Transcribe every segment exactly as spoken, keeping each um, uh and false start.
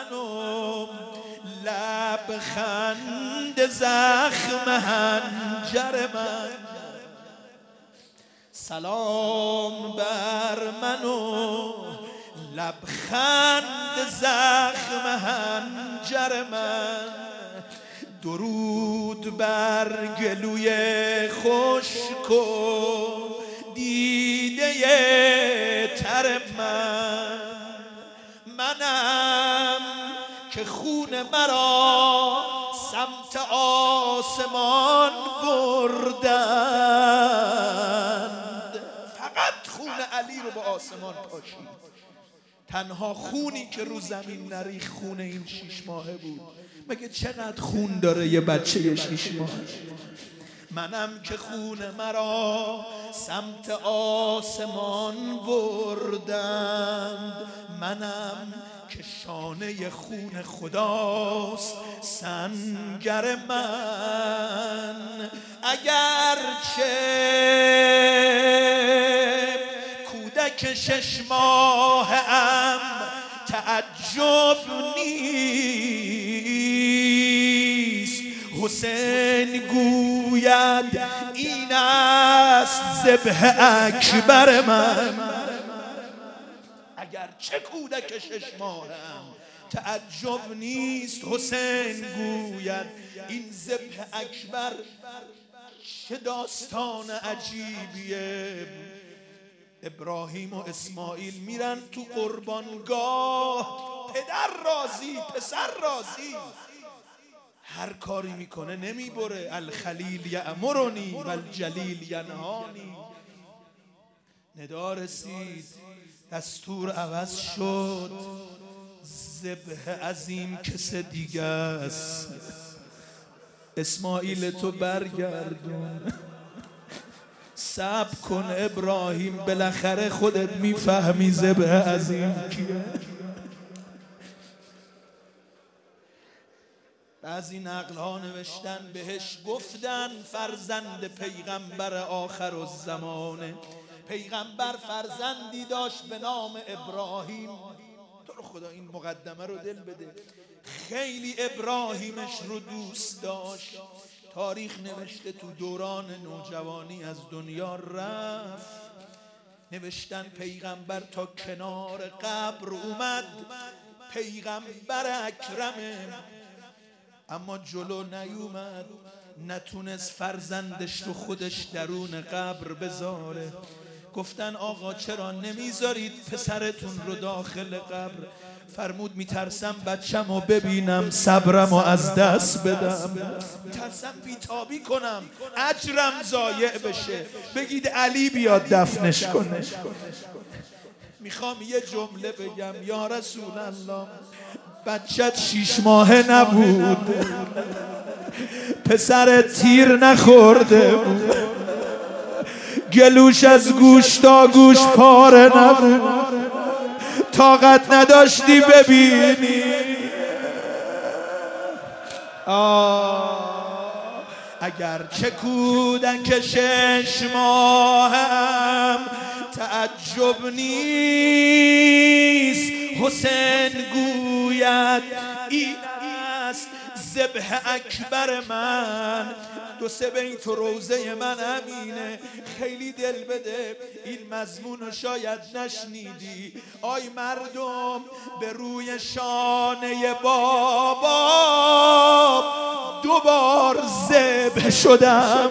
منو لبخند زخم حنجر من سلام بر منو لبخند زخم حنجر من درود بر گلوی خشک و دیده تر من منم که خون مرا سمت آسمان بردند فقط خون علی رو به آسمان پاشید تنها خونی که رو زمین نریخ خون این شیش ماهه بود مگه چقدر خون داره یه بچه شیش ماه منم که خون مرا سمت آسمان بردند منم که شانه خون خداست سنگر من اگرچه کودک شش ماه ام تعجب نیست حسین گوید این است ذبح اکبر من اگر چه کودک شش ماهم تعجب نیست حسین گوید این ذبح اکبر چه داستان عجیبیه ابراهیم و اسماعیل میرن تو قربانگاه پدر راضی پسر راضی هر کاری میکنه نمیبره الخلیل یأمرنی و الجلیل ینهانی ندا رسید دستور عوض شد ذبح عظیم کس دیگه است اسماعیل تو برگردون صبر کن ابراهیم بالاخره خودت میفهمی ذبح عظیم کیه بعضی نقل ها نوشتن بهش گفتن فرزند پیغمبر آخر الزمانه پیغمبر فرزندی داشت به نام ابراهیم تو رو خدا این مقدمه رو دل بده خیلی ابراهیمش رو دوست داشت تاریخ نوشته تو دوران نوجوانی از دنیا رفت نوشتن پیغمبر تا کنار قبر اومد پیغمبر اکرمه اما جلو نیومد نتونست فرزندش رو خودش درون قبر بذاره گفتن آقا چرا نمیذارید پسرتون رو داخل قبر فرمود میترسم بچم رو ببینم صبرم رو از دست بدم میترسم بیتابی کنم اجرم ضایع بشه بگید علی بیاد دفنش کنه میخوام یه جمله بگم یا رسول الله بچت شیش ماهه نبود پسر تیر نخورده بود گلوش از گوش تا گوش پاره نبود طاقت نداشتی ببینی آه اگر چه کودک شش ماهم تعجب نیست حسین گوید این است ذبح اکبر من دو سه بیت روزه من همینه خیلی دل بده این مضمون رو شاید نشنیدی آی مردم به روی شانه بابا دوبار ذبح شدم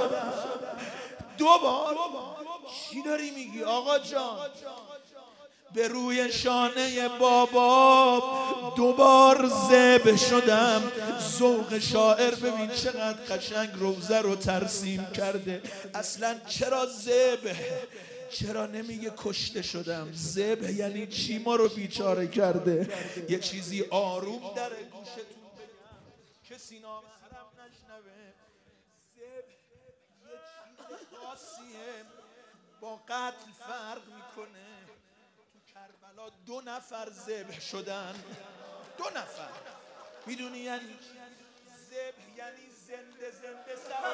دوبار چی داری میگی آقا جان به روی شانه بابا دوبار ذبح شدم ذوق شاعر ببین چقدر قشنگ روزه رو ترسیم کرده اصلا چرا ذبح چرا نمیگه کشته شدم ذبح یعنی چی ما رو بیچاره کرده یه چیزی آروم در گوشتون کسی نام حرم نشنوه ذبح یه چیز خاصیه با قتل فرق میکنه کربلا دو نفر ذبح شدن دو نفر میدونی یعنی ذبح یعنی زنده زنده سر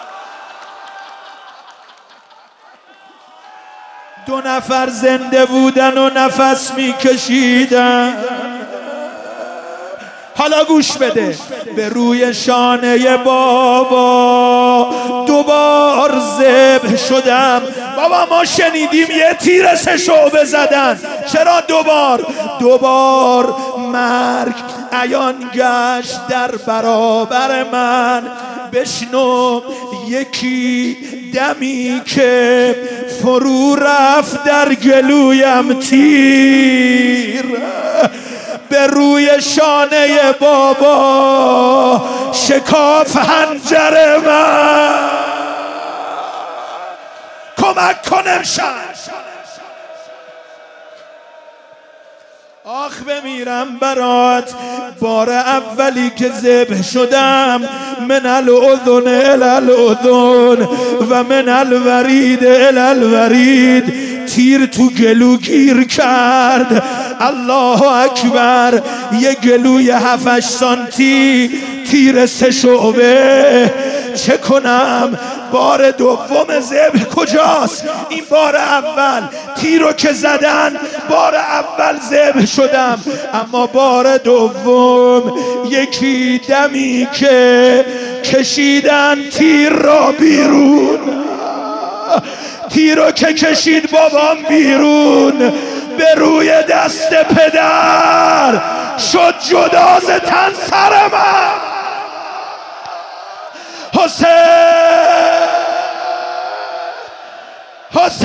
دو نفر زنده بودن و نفس میکشیدن حالا گوش بده. به روی شانه بابا دوبار ذبح شدم. بابا ما شنیدیم یه تیر سه شعبه زدن، چرا دوبار؟ دوبار مرگ عیان گشت در برابر من. بشنو یکی دمی که فرو رفت در گلویم تیر، به روی شانه بابا شکاف حنجر من. کمک کنم شد آخ بمیرم برات. بار اولی که ذبح شدم من الاذن الی الاذن و من الورید الی الورید، تیر تو گلو گیر کرد. الله اکبر. یه گلوی هفتش سانتی تیر سه شعبه. چه کنم؟ بار دوم ذبح کجاست؟ این بار اول تیرو که زدن، بار اول ذبح شدم، اما بار دوم یکی دمی که کشیدن تیر را بیرون، تیرو که کشید بابام بیرون، به روی دست پدر شد جدا ز تن سر من. حسین حسین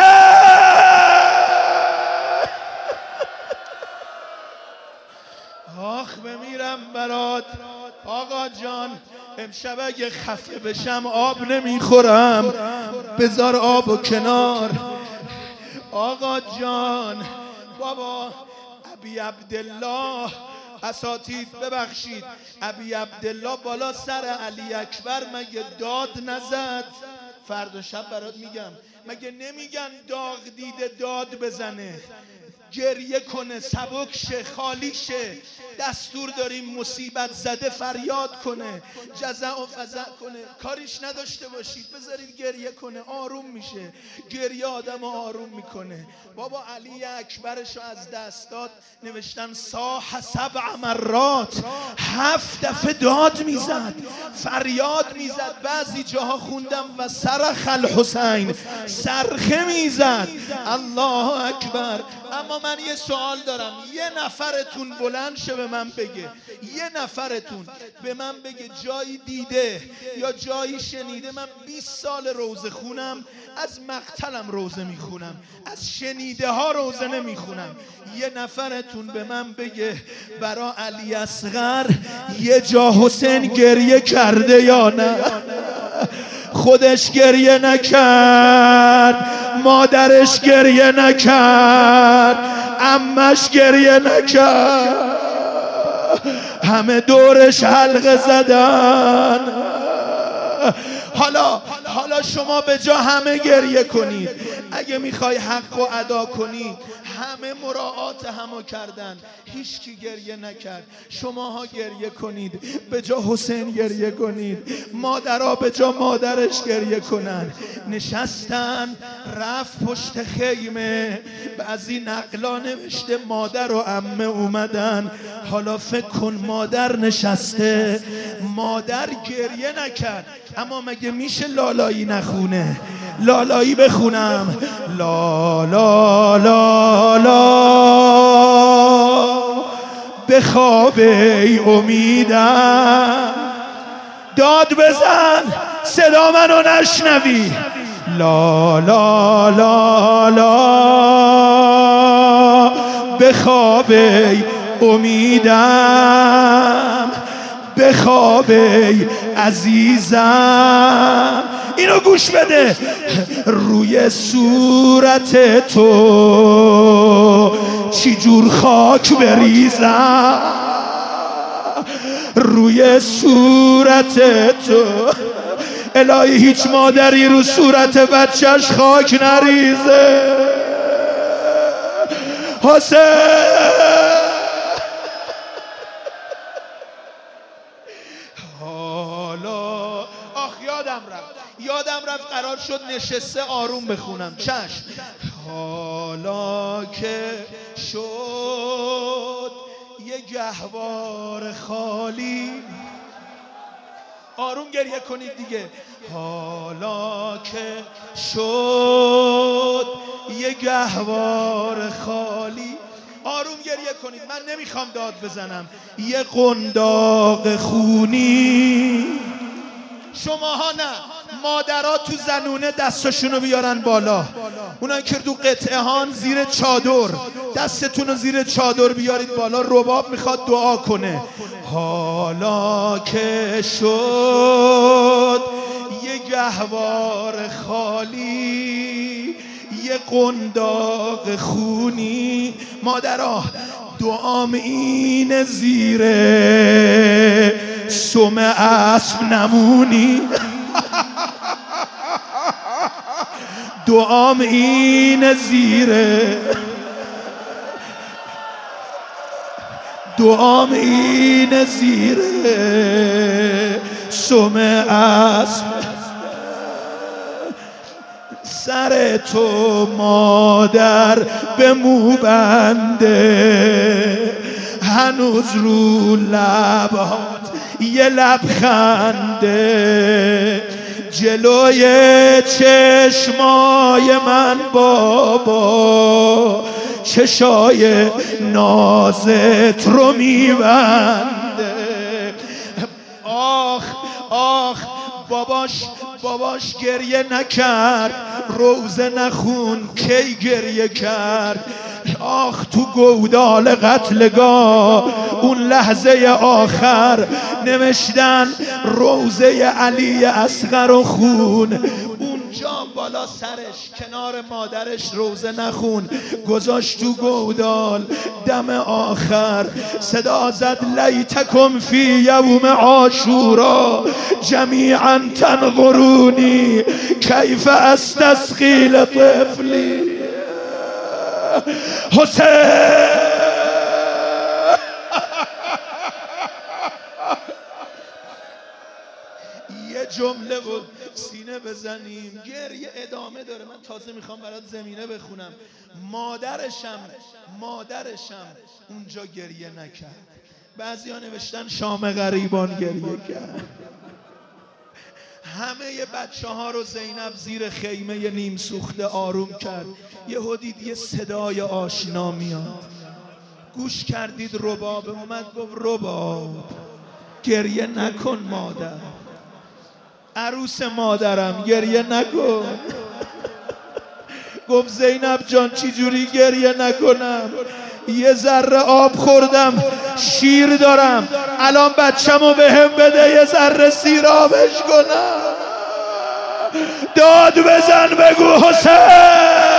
آخ بمیرم برات. آقا جان امشب اگه خفه بشم آب نمیخورم، بذار آب و کنار. آقا جان بابا ابی عبدالله اساتید ببخشید، ابی عبدالله بالا سر علی اکبر مگه داد نزد؟ فردا شب برات میگم. مگه نمیگن داغ دیده داد بزنه، گریه کنه، سبک شه، خالی شه؟ دستور داریم مصیبت زده فریاد کنه، جزع و فزع کنه. کاریش نداشته باشید بذارید گریه کنه، آروم میشه. گریه آدم آروم میکنه. بابا علی اکبرشو از دست داد، نوشتن صاح سبع مرات، هفت دفعه داد میزد، فریاد میزد. بعضی جاها خوندم و صرخ الحسین، صرخه میزد. الله اکبر. اما من یه سوال دارم، یه نفرتون بلند شه به من بگه، یه نفرتون به من بگه جایی دیده یا جایی شنیده؟ من بیست سال روزه خونم، از مقتلم روزه میخونم، از شنیده ها روزه نمیخونم. یه نفرتون به من بگه برا علی اصغر یه جا حسین گریه کرده یا نه؟ خودش گریه نکرد، مادرش گریه نکرد، عمش گریه نکرد، همه دورش حلقه زدن. حالا حالا شما به جا همه گریه کنید. اگه میخوای حق و ادا کنی، همه مراعات همو کردن، هیچ کی گریه نکرد. شماها گریه کنید، به جا حسین گریه کنید. مادرها به جا مادرش گریه کنن. نشستن، رفت پشت خیمه. بعضی نقلا نوشته مادر و عمه اومدن. حالا فکر کن مادر نشسته، مادر گریه نکرد. اما مگه میشه لالایی نخونه؟ لالایی بخونم. لا لا لا لا به خواب ای امیدم. داد بزن صدا منو نشنوی. لا لا لا لا به خواب ای امیدم، به خواب ای عزیزم. اینو گوش بده. روی صورت تو چی جور خاک بریزم، روی صورت تو. الهی هیچ مادری رو صورت بچهش خاک نریزه. حسین یادم رفت قرار شد نشسته آروم بخونم. چشم. حالا که شد یه گهوار خالی. آروم گریه کنید دیگه. حالا که شد یه گهوار خالی. آروم گریه کنید، من نمیخوام داد بزنم. یه قنداق خونی. شماها نه، مادرها تو زنونه دستاشونو بیارن بالا. اونایی که تو قطعه هان زیر چادر، دستتون رو زیر چادر بیارید بالا. رباب میخواد دعا کنه. حالا که شد یه گهوار خالی، یه قنداق خونی. مادرها دعام اینه زیر سم اسب نمونی. دعام اینه زیر دعام اینه زیر سم اسب. سر تو مادر به مو بنده، هنوز رو لبات یه لبخنده. جلوی چشمای من بابا چشای نازت رو میبنده. آخ آخ باباش باباش گریه نکرد، روزه نخون کی گریه کرد. آخ تو گودال قتلگاه اون لحظه آخر نوشتن روزه علی اصغر و خون. اونجا بالا سرش کنار مادرش روزه نخون گذاشت تو گودال. دم آخر صدا زد لیتکم فی یوم عاشورا جمیعا تنظرونی کیف استسقی لطفلی. حسین یه جمله بود سینه بزنیم. گریه ادامه داره. من تازه میخوام برات زمینه بخونم. مادرشم مادرشم اونجا گریه نکرد. بعضیا نوشتن شام غریبان گریه کرد. همه بچه ها رو زینب زیر خیمه نیم سوخته آروم کرد. یهو دید یه صدای آشنا میاد. گوش کردید رباب اومد گفت رباب گریه نکن مادر، عروس مادرم گریه نکن. گفت زینب جان چی جوری گریه نکنم؟ یه ذره آب خوردم، شیر دارم، الان بچه‌مو بهم بده یه ذره سیرابش کنم. داد بزن بگو حسین.